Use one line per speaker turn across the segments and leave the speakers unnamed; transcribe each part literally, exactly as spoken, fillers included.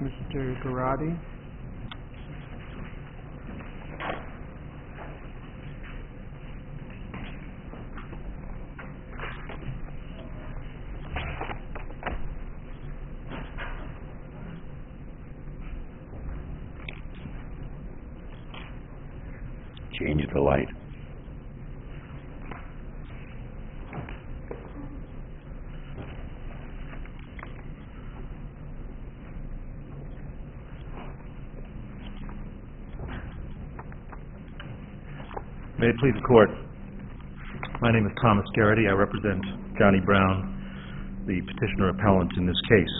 Mister Garrotti.
Change the light.
May it please the Court. My name is Thomas Garrity. I represent Johnny Brown, the petitioner appellant in this case.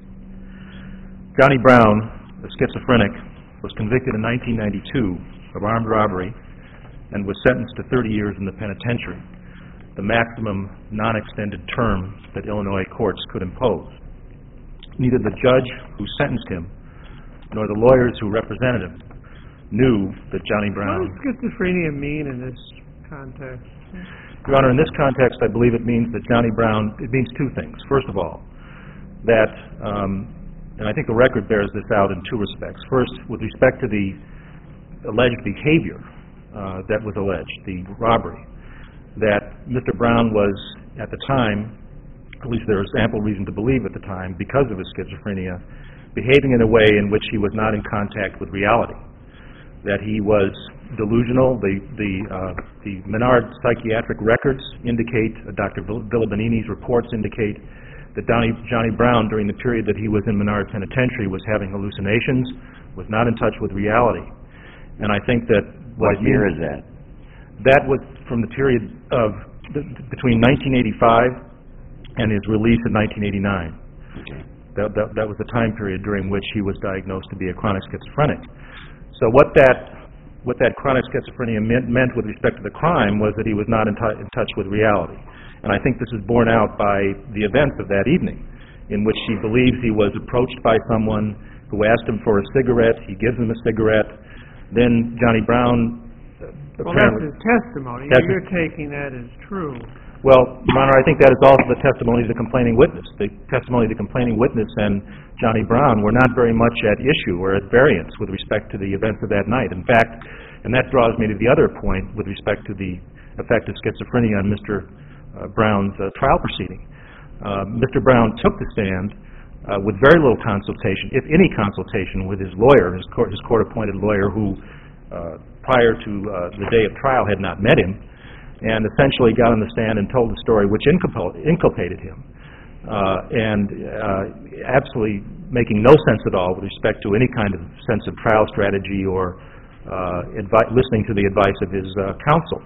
Johnny Brown, a schizophrenic, was convicted in nineteen ninety-two of armed robbery and was sentenced to thirty years in the penitentiary, the maximum non-extended term that Illinois courts could impose. Neither the judge who sentenced him nor the lawyers who represented him knew that Johnny Brown...
What does schizophrenia mean in this context?
Your Honor, in this context, I believe it means that Johnny Brown, it means two things. First of all, that, um, and I think the record bears this out in two respects. First, with respect to the alleged behavior uh, that was alleged, the robbery, that Mister Brown was, at the time, at least there was ample reason to believe at the time, because of his schizophrenia, behaving in a way in which he was not in contact with reality, that he was delusional. The the, uh, the Menard psychiatric records indicate, uh, Doctor Villabanini's reports indicate that Johnny, Johnny Brown, during the period that he was in Menard Penitentiary, was having hallucinations, was not in touch with reality. And I think that...
What year is that?
That was from the period of the, between nineteen eighty-five and his release in nineteen eighty-nine.
Okay.
That, that, that was the time period during which he was diagnosed to be a chronic schizophrenic. So what that what that chronic schizophrenia meant, meant with respect to the crime was that he was not in, in touch with reality. And I think this is borne out by the events of that evening, in which he believes he was approached by someone who asked him for a cigarette. He gives him a cigarette. Then Johnny Brown uh,
Well,
apparently...
that's his testimony.
That's
You're taking that as true.
Well, Your Honor, I think that is also the testimony of the complaining witness. The testimony of the complaining witness and Johnny Brown were not very much at issue or at variance with respect to the events of that night. In fact, and that draws me to the other point with respect to the effect of schizophrenia on Mister Uh, Brown's uh, trial proceeding. Uh, Mister Brown took the stand uh, with very little consultation, if any consultation, with his lawyer, his court, his court-appointed lawyer, who uh, prior to uh, the day of trial had not met him, and essentially got on the stand and told a story which inculpated him, uh, and uh, absolutely making no sense at all with respect to any kind of sense of trial strategy or uh, listening to the advice of his uh, counsel.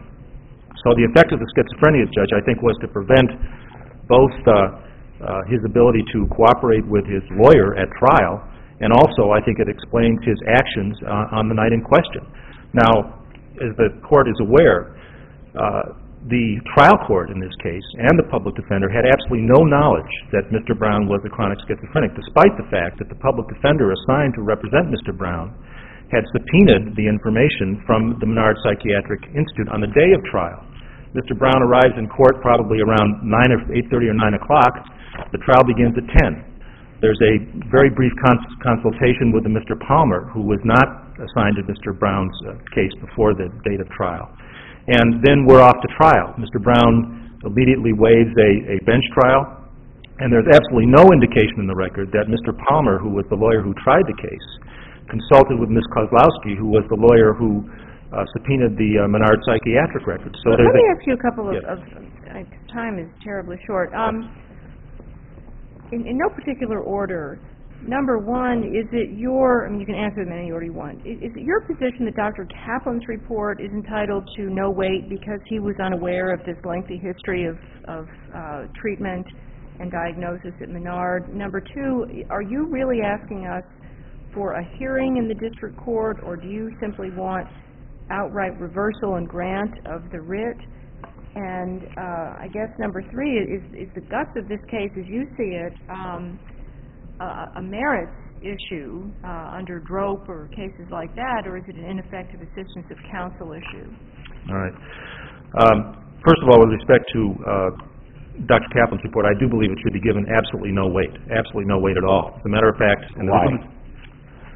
So the effect of the schizophrenia, Judge, I think, was to prevent both uh, uh, his ability to cooperate with his lawyer at trial, and also I think it explains his actions uh, on the night in question. Now, as the court is aware, uh, the trial court in this case and the public defender had absolutely no knowledge that Mister Brown was a chronic schizophrenic, despite the fact that the public defender assigned to represent Mister Brown had subpoenaed the information from the Menard Psychiatric Institute on the day of trial. Mister Brown arrives in court probably around nine or eight thirty or nine o'clock. The trial begins at ten. There's a very brief cons consultation with the Mister Palmer, who was not assigned to Mister Brown's uh, case before the date of trial. And then we're off to trial. Mister Brown immediately waives a, a bench trial, and there's absolutely no indication in the record that Mister Palmer, who was the lawyer who tried the case, consulted with Miz Kozlowski, who was the lawyer who uh, subpoenaed the uh, Menard psychiatric records. So
well, let me
a,
ask you a couple of,
yes.
of uh, time is terribly short. Um, in, in no particular order, number one, is it your, I mean, you can answer them in any order you want, is, is it your position that Doctor Kaplan's report is entitled to no weight because he was unaware of this lengthy history of, of uh, treatment and diagnosis at Menard? Number two, are you really asking us for a hearing in the district court, or do you simply want outright reversal and grant of the writ? And uh, I guess number three is, is the guts of this case, as you see it, um, a, a merits issue uh, under DROPE or cases like that, or is it an ineffective assistance of counsel issue?
All right. Um, first of all, with respect to uh, Doctor Kaplan's report, I do believe it should be given absolutely no weight, absolutely no weight at all. As a matter of fact, and the
Why?
reason,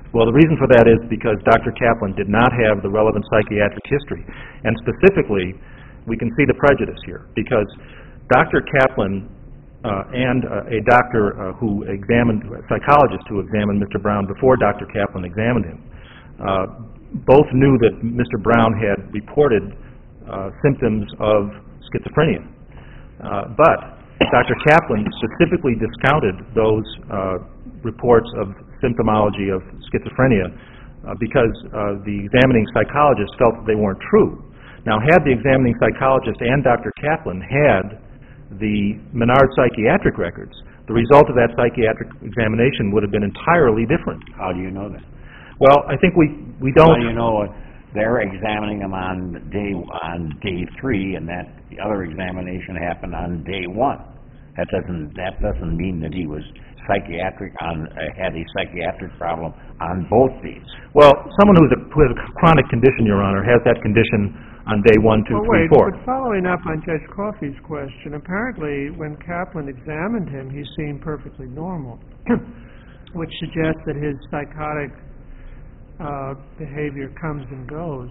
Well, the reason for that is because Doctor Kaplan did not have the relevant psychiatric history. And specifically, we can see the prejudice here, because Doctor Kaplan uh, and uh, a doctor uh, who examined, a psychologist who examined Mister Brown before Doctor Kaplan examined him, uh, both knew that Mister Brown had reported uh, symptoms of schizophrenia. Uh, but Doctor Kaplan specifically discounted those uh, reports of symptomology of schizophrenia uh, because uh, the examining psychologist felt that they weren't true. Now, had the examining psychologist and Doctor Kaplan had the Menard psychiatric records, the result of that psychiatric examination would have been entirely different.
How do you know that?
Well, I think we, we don't...
Well, you know, uh, they're examining him on day on day three, and that the other examination happened on day one. That doesn't that doesn't mean that he was psychiatric on uh, had a psychiatric problem on both days.
Well, someone who's a, who has a chronic condition, Your Honor, has that condition on day one, two,
Well,
three,
wait,
four.
but following up on Judge Coffey's question, apparently when Kaplan examined him, he seemed perfectly normal, which suggests that his psychotic uh, behavior comes and goes.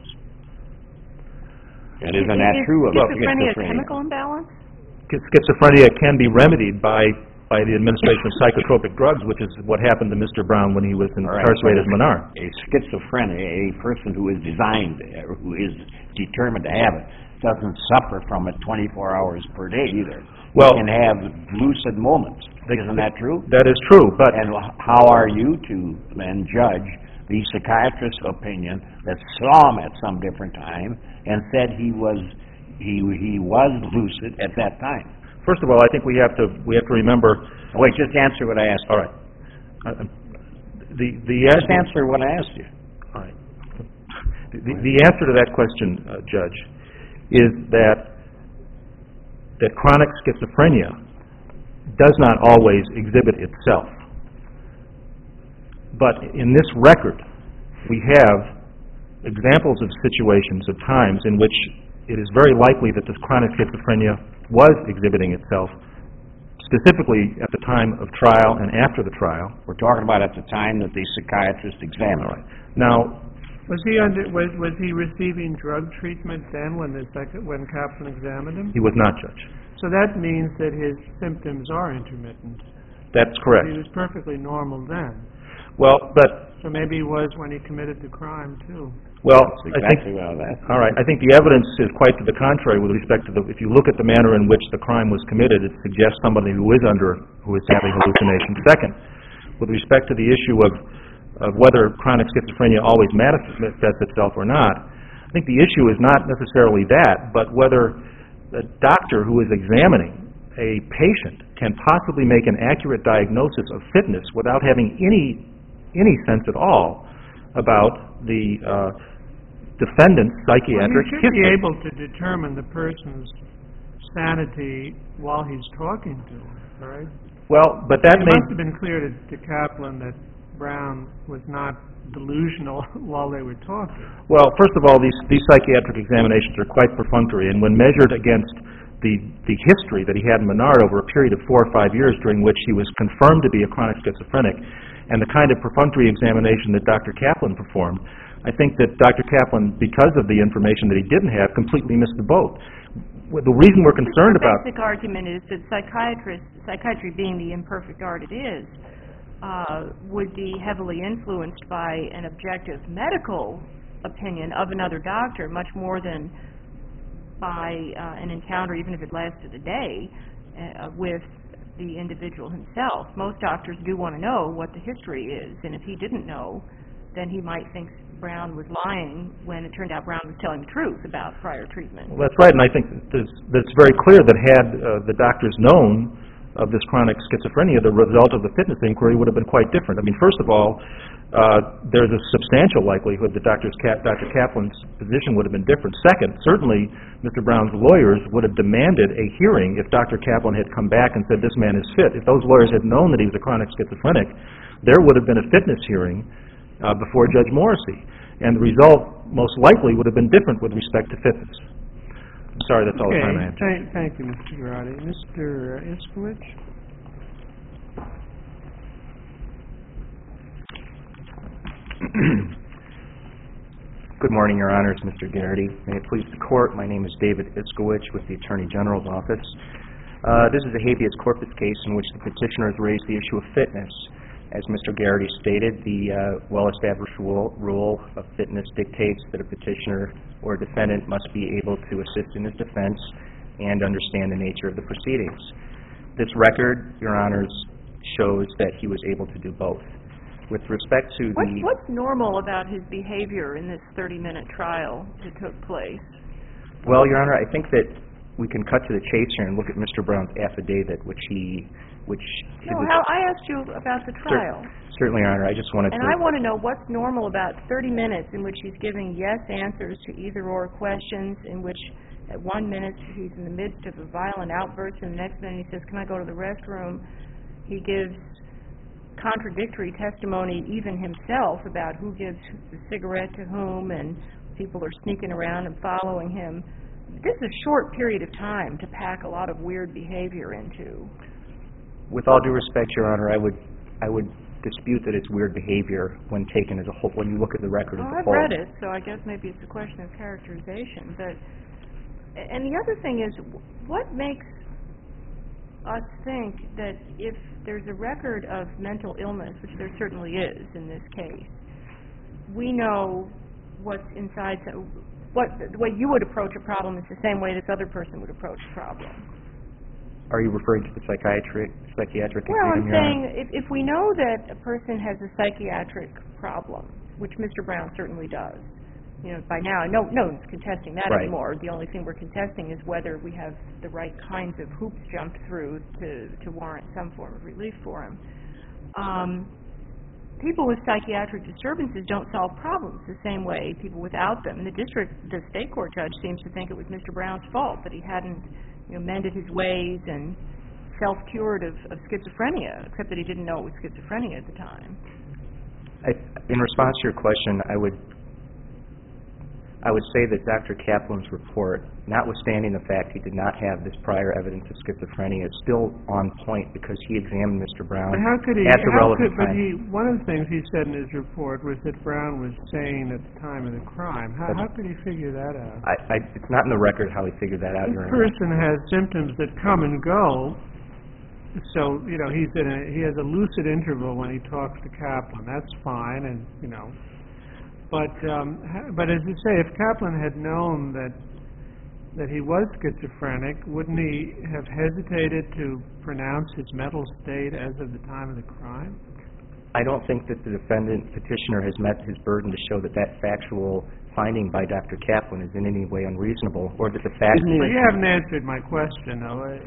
And isn't that true of
schizophrenia?
schizophrenia?
A chemical imbalance?
Schizophrenia can be remedied by by the administration of psychotropic drugs, which is what happened to Mister Brown when he was incarcerated in Menard.
A schizophrenic, a person who is designed, uh, who is determined to have it, doesn't suffer from it twenty-four hours per day either.
Well,
he can have lucid moments. Isn't that true?
That is true, but...
And how are you to then judge the psychiatrist's opinion that saw him at some different time and said he was he he was lucid at that time?
First of all, I think we have to we have to remember...
Wait, just answer what I asked you.
All right. Uh, the the
Just answer what I asked you.
All right. The, the answer to that question, uh, Judge, is that that chronic schizophrenia does not always exhibit itself. But in this record, we have examples of situations, of times, in which it is very likely that this chronic schizophrenia was exhibiting itself, specifically at the time of trial and after the trial.
We're talking about at the time that the psychiatrist examined.
All right. Now,
Was he under, was, was he receiving drug treatment then when the second, when Kaplan examined him?
he was not, Judge.
So that means that his symptoms are intermittent.
That's correct.
He was perfectly normal then.
Well, but,
So maybe he was when he committed the crime too.
well,
That's
I think...
exactly what I was asking.
All right. I think the evidence is quite to the contrary with respect to the, if you look at the manner in which the crime was committed, it suggests somebody who is under, who is having hallucinations. Second, with respect to the issue of, of whether chronic schizophrenia always manifests itself or not, I think the issue is not necessarily that, but whether a doctor who is examining a patient can possibly make an accurate diagnosis of fitness without having any, any sense at all about the uh, defendant's psychiatric
Well, you should be
history.
able to determine the person's sanity while he's talking to him, right?
Well, but that
It
may...
must have been clear to, to Kaplan that Brown was not delusional while they were talking.
Well, first of all, these, these psychiatric examinations are quite perfunctory, and when measured against the, the history that he had in Menard over a period of four or five years during which he was confirmed to be a chronic schizophrenic, and the kind of perfunctory examination that Doctor Kaplan performed, I think that Doctor Kaplan, because of the information that he didn't have, completely missed the boat. The reason we're concerned
The
about...
basic argument is that psychiatrists, psychiatry being the imperfect art it is, uh, would be heavily influenced by an objective medical opinion of another doctor, much more than by uh, an encounter, even if it lasted a day, uh, with the individual himself. Most doctors do want to know what the history is, and if he didn't know, then he might think Brown was lying when it turned out Brown was telling the truth about prior treatment.
Well, that's right, and I think that it's, that it's very clear that had uh, the doctors known of this chronic schizophrenia, the result of the fitness inquiry would have been quite different. I mean, first of all, uh, there's a substantial likelihood that Doctor Cap- Doctor Kaplan's position would have been different. Second, certainly Mister Brown's lawyers would have demanded a hearing if Doctor Kaplan had come back and said this man is fit. If those lawyers had known that he was a chronic schizophrenic, there would have been a fitness hearing uh, before Judge Morrissey, and the result most likely would have been different with respect to fitness. I'm sorry, that's all the time I have.
Okay, thank, thank you, Mister Garrotti. Mister Iskowicz?
Good morning, Your Honors, Mister Garrity. May it please the Court, my name is David Iskowich with the Attorney General's Office. Uh, this is a habeas corpus case in which the petitioner has raised the issue of fitness. As Mister Garrity stated, the uh, well-established rule, rule of fitness dictates that a petitioner or a defendant must be able to assist in his defense and understand the nature of the proceedings. This record, Your Honors, shows that he was able to do both. With respect to
What's,
the...
what's normal about his behavior in this thirty-minute trial that took place?
Well, Your Honor, I think that we can cut to the chase here and look at Mister Brown's affidavit, which he... which
No, how, I asked you about the trial.
Cer- certainly, Your Honor. I just wanted
and
to...
And I want to know what's normal about thirty minutes in which he's giving yes answers to either-or questions, in which at one minute he's in the midst of a violent outburst, and the next minute he says, can I go to the restroom? He gives contradictory testimony even himself about who gives the cigarette to whom, and people are sneaking around and following him. This is a short period of time to pack a lot of weird behavior into.
With all due respect, Your Honor, I would I would dispute that it's weird behavior when taken as a whole, when you look at the record
Well,
as a
I've
whole.
read it, so I guess maybe it's a question of characterization. But and the other thing is, what makes us think that if there's a record of mental illness, which there certainly is in this case, we know what's inside, what the way you would approach a problem is the same way this other person would approach a problem.
Are you referring to the psychiatric psychiatric
Well, I'm
exam, Your
saying
Honor?
if, if we know that a person has a psychiatric problem, which Mister Brown certainly does, you know, by now, no, no one's contesting that
Right.
anymore. The only thing we're contesting is whether we have the right kinds of hoops jumped through to, to warrant some form of relief for him. Um, people with psychiatric disturbances don't solve problems the same way people without them. And the district, the state court judge seems to think it was Mister Brown's fault that he hadn't, you know, mended his ways and self-cured of, of schizophrenia, except that he didn't know it was schizophrenia at the time.
I, in response to your question, I would I would say that Doctor Kaplan's report, notwithstanding the fact he did not have this prior evidence of schizophrenia, is still on point because he examined Mister Brown
But how could he,
at the
how
relevant
could, but
time.
he, one of the things he said in his report was that Brown was sane at the time of the crime. How,
That's-
how could he figure that out?
I, I, it's not in the record how he figured that out,
This
Your Honor.
person has symptoms that come and go, so, you know, he's in a, he has a lucid interval when he talks to Kaplan. That's fine, and, you know, but, um, ha- but as you say, if Kaplan had known that that he was schizophrenic, wouldn't he have hesitated to pronounce his mental state as of the time of the crime?
I don't think that the defendant petitioner has met his burden to show that that factual finding by Doctor Kaplan is in any way unreasonable, or that the fact...
Well, you haven't answered my question, though.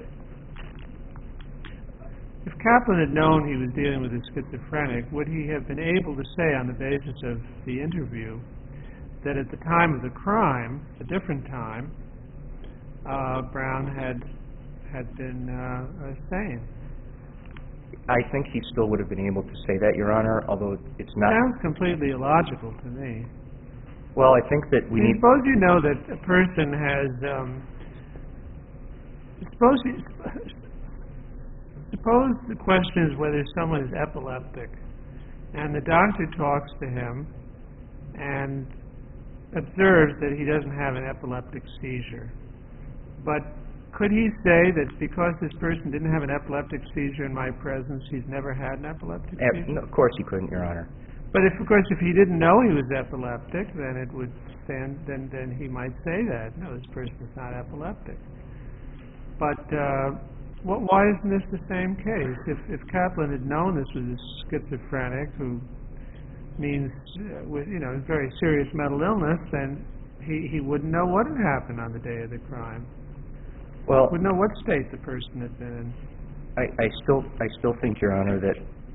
If Kaplan had known he was dealing with a schizophrenic, would he have been able to say on the basis of the interview that at the time of the crime, a different time, uh, Brown had had been uh, uh, sane?
I think he still would have been able to say that, Your Honor, although it's not...
Sounds completely illogical to me.
Well, I think that we
I mean,
need...
suppose you know that a person has... Um, suppose, he, suppose the question is whether someone is epileptic, and the doctor talks to him and observes that he doesn't have an epileptic seizure. But could he say that because this person didn't have an epileptic seizure in my presence, he's never had an epileptic
Ab-
seizure?
no, of course he couldn't, Your Honor.
But if, of course, if he didn't know he was epileptic, then it would stand. Then, then he might say that no, this person is not epileptic. But uh, wh- why isn't this the same case? If, if Kaplan had known this was a schizophrenic, who means uh, with you know very serious mental illness, then he he wouldn't know what had happened on the day of the crime.
Well,
Wouldn't know what state the person had been in.
I, I still I still think, Your Honor, that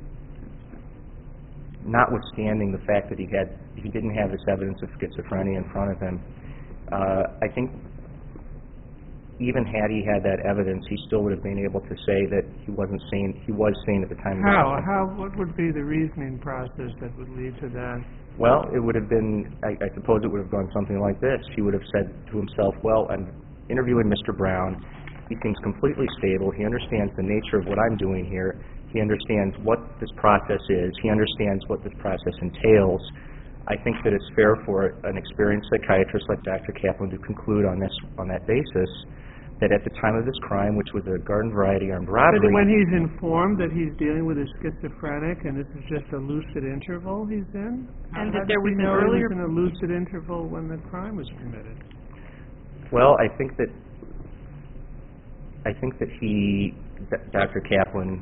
notwithstanding the fact that he had he didn't have this evidence of schizophrenia in front of him, uh, I think even had he had that evidence, he still would have been able to say that he wasn't sane. He was sane at the time.
How?
Of the
How? What would be the reasoning process that would lead to that?
Well, it would have been. I, I suppose it would have gone something like this. He would have said to himself, "Well, I'm interviewing Mister Brown. He seems completely stable. He understands the nature of what I'm doing here. He understands what this process is. He understands what this process entails. I think that it's fair for an experienced psychiatrist like Doctor Kaplan to conclude on this on that basis that at the time of this crime, which was a garden variety armed robbery...
But when he's informed that he's dealing with a schizophrenic and this is just a lucid interval he's in?
And
how
that there
does
was
he
an
know
earlier-
he was in a lucid interval when the crime was committed?
Well, I think that I think that he, Doctor Kaplan,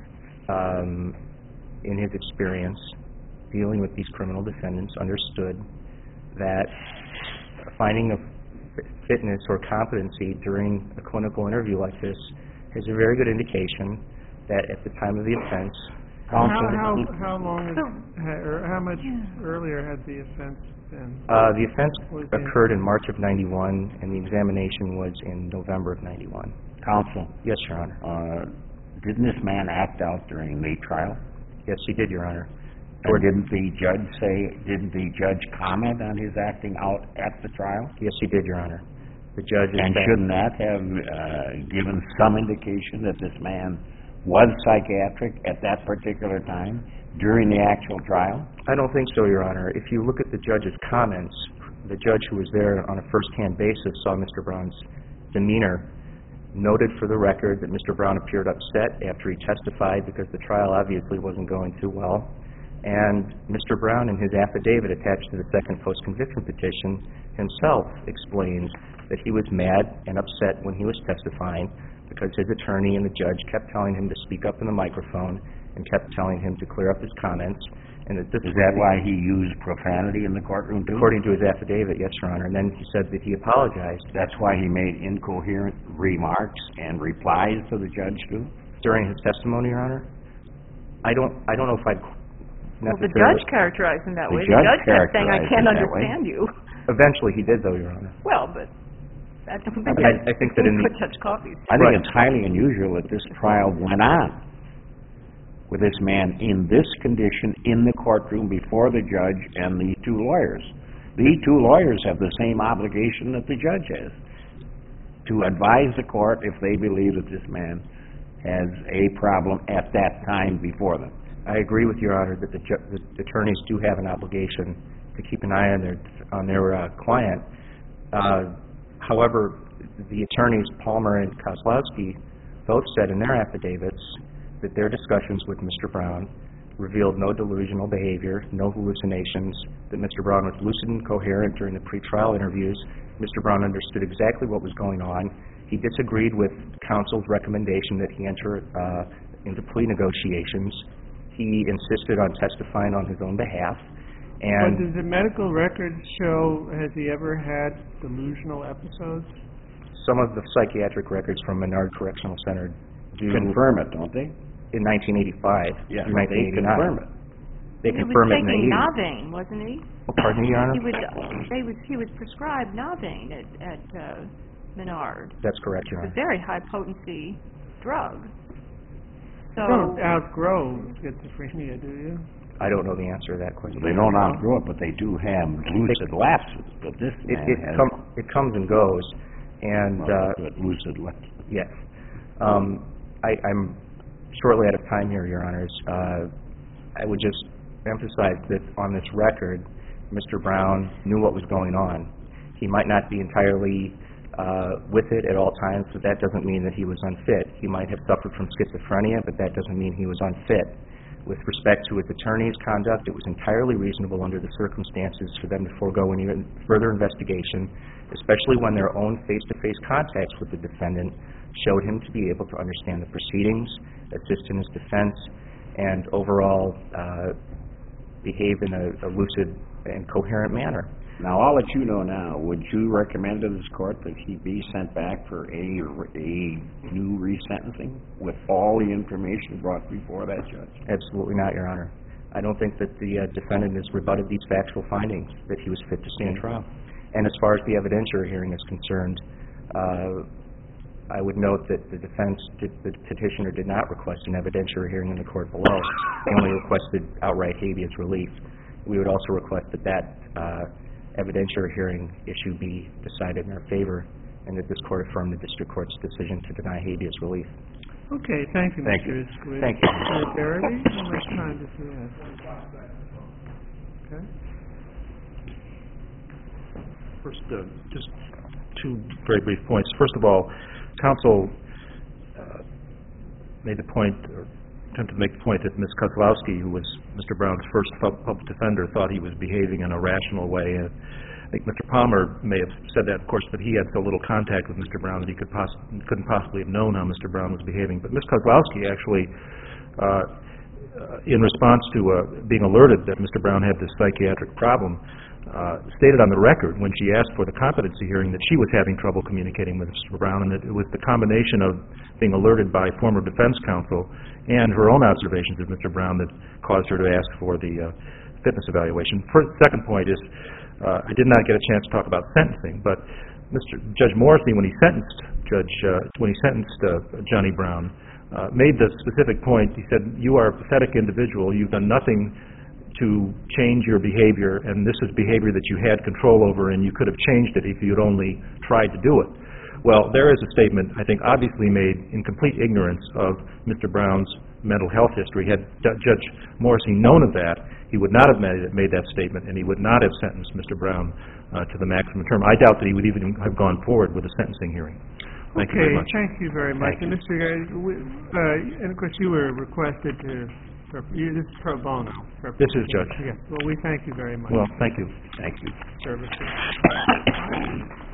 um, in his experience dealing with these criminal defendants, understood that finding a fitness or competency during a clinical interview like this is a very good indication that at the time of the offense,
How, how, how long, had, ha- or how much earlier had the offense been?
uh, the offense
Was the-
occurred in March of ninety-one, and the examination was in November of ninety-one.
Counsel,
Yes, Your Honor.
uh, didn't this man act out during the trial?
Yes, he did, Your Honor.
Or didn't the judge say, didn't the judge comment on his acting out at the trial?
Yes, he did, Your Honor. The judge is
And
back-
shouldn't that have uh, given some indication that this man was psychiatric at that particular time during the actual trial?
I don't think so, Your Honor. If you look at the judge's comments, the judge who was there on a first-hand basis saw Mister Brown's demeanor, noted for the record that Mister Brown appeared upset after he testified because the trial obviously wasn't going too well. And Mister Brown, in his affidavit attached to the second post-conviction petition, himself explained that he was mad and upset when he was testifying because his attorney and the judge kept telling him to speak up in the microphone and kept telling him to clear up his comments. And that this
Is that why he used profanity in the courtroom too?
According to his affidavit, yes, Your Honor. And then he said that he apologized
That's why he made incoherent remarks and replies to the judge too?
during his testimony, Your Honor. I don't, I don't know if I'd
Well, the
necessarily...
judge characterized him that
The
way.
judge
The judge kept saying, "I
characterized
can't
it that way.
understand you."
Eventually, he did, though, Your Honor.
Well, but that doesn't make
I- I think that in the-
put Judge Coffey's.
I think
Right.
it's highly unusual that this trial went on with this man in this condition in the courtroom before the judge and the two lawyers. The two lawyers have the same obligation that the judge has, to advise the court if they believe that this man has a problem at that time before them.
I agree with Your Honor that the, ju- the attorneys do have an obligation to keep an eye on their on their uh, client. Uh, however, the attorneys Palmer and Kozlowski both said in their affidavits that their discussions with Mister Brown revealed no delusional behavior, no hallucinations, that Mister Brown was lucid and coherent during the pretrial interviews. Mister Brown understood exactly what was going on. He disagreed with counsel's recommendation that he enter uh, into plea negotiations. He insisted on testifying on his own behalf.
But
And
does the medical records show, has he ever had delusional episodes?
some of the psychiatric records from Menard Correctional Center do
Confirm it, don't they?
in nineteen eighty-five
Yeah,
through
they
nineteen eighty-nine.
confirm it.
They
He was
confirm it in the
taking
eighties.
Navaine, wasn't he?
Oh, pardon me, Your Honor?
He was, they was, he was prescribed Navaine at, at uh, Menard.
That's correct, Your
It's a
Honor.
very high potency drug. So,
You don't outgrow schizophrenia, do you?
I don't know the answer to that question.
They don't outgrow it, but they do have lucid lapses, but this
It,
man
it,
has
com- it comes and goes, and,
well,
uh,
good lucid lapses.
yes. Um, I, I'm shortly out of time here, Your Honors. Uh, I would just emphasize that on this record, Mister Brown knew what was going on. He might not be entirely uh, with it at all times, but that doesn't mean that he was unfit. He might have suffered from schizophrenia, but that doesn't mean he was unfit. With respect to his attorney's conduct, it was entirely reasonable under the circumstances for them to forego any further investigation, especially when their own face-to-face contacts with the defendant showed him to be able to understand the proceedings, assist in his defense, and overall uh, behave in a, a lucid and coherent manner.
Now, all that you know now, would you recommend to this court that he be sent back for a, a new resentencing with all the information brought before that judge?
Absolutely not, Your Honor. I don't think that the uh, defendant has rebutted these factual findings, that he was fit to stand trial. And as far as the evidentiary hearing is concerned, uh, I would note that the defense, did, the petitioner did not request an evidentiary hearing in the court below. They only requested outright habeas relief. We would also request that that uh, evidentiary hearing issue be decided in our favor, and that this court affirm the district court's decision to deny habeas relief.
Okay, thank you,
Thank
Mister
you.
Iskowitz.
Thank you.
Mister Garrity, how much time does he have? Okay.
First, uh, just two very brief points. First of all, counsel uh, made the point, or attempted to make the point that Miz Kozlowski, who was Mister Brown's first pub- public defender, thought he was behaving in a rational way. And I think Mister Palmer may have said that, of course, but he had so little contact with Mister Brown that he could poss- couldn't possibly have known how Mister Brown was behaving. But Miz Kozlowski actually, uh, uh, in response to uh, being alerted that Mister Brown had this psychiatric problem, uh, stated on the record when she asked for the competency hearing that she was having trouble communicating with Mister Brown, and that it was the combination of being alerted by former defense counsel and her own observations of Mister Brown that caused her to ask for the uh, fitness evaluation. First, second point is, uh, I did not get a chance to talk about sentencing, but Mister Judge Morrissey, when he sentenced Judge uh, when he sentenced uh, Johnny Brown, uh, made the specific point. He said, "You are a pathetic individual. You've done nothing to change your behavior, and this is behavior that you had control over, and you could have changed it if you'd only tried to do it." Well, there is a statement, I think, obviously made in complete ignorance of Mister Brown's mental health history. Had D- Judge Morrissey known of that, he would not have made, made that statement, and he would not have sentenced Mister Brown uh, to the maximum term. I doubt that he would even have gone forward with a sentencing hearing. Thank you very much.
Okay, thank you very much. And Mister Garrity, we- uh, and of course, you were requested to, you- this is pro bono.
This is, Judge.
Yes, well, we thank you very much.
Well, thank you.
Thank you.
for your services.